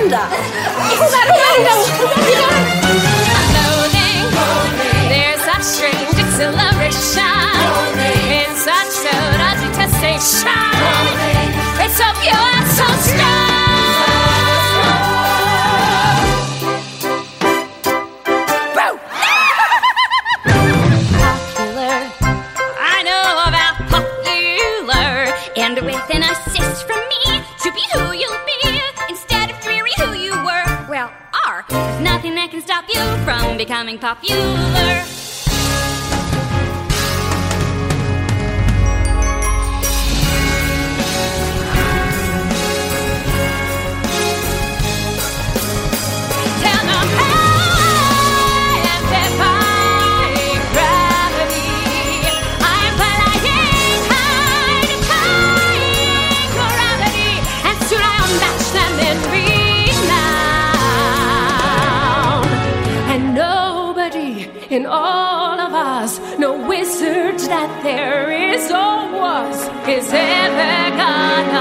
간다. There's such strange exhilaration in such total detestation. It's so pure, so strong. Popular, I know about popular, and with an assist from me to be who you'll be instead of dreary who you were. Well, there's nothing that can stop you from becoming popular. In all of us, no wizard that there is or was is ever gonna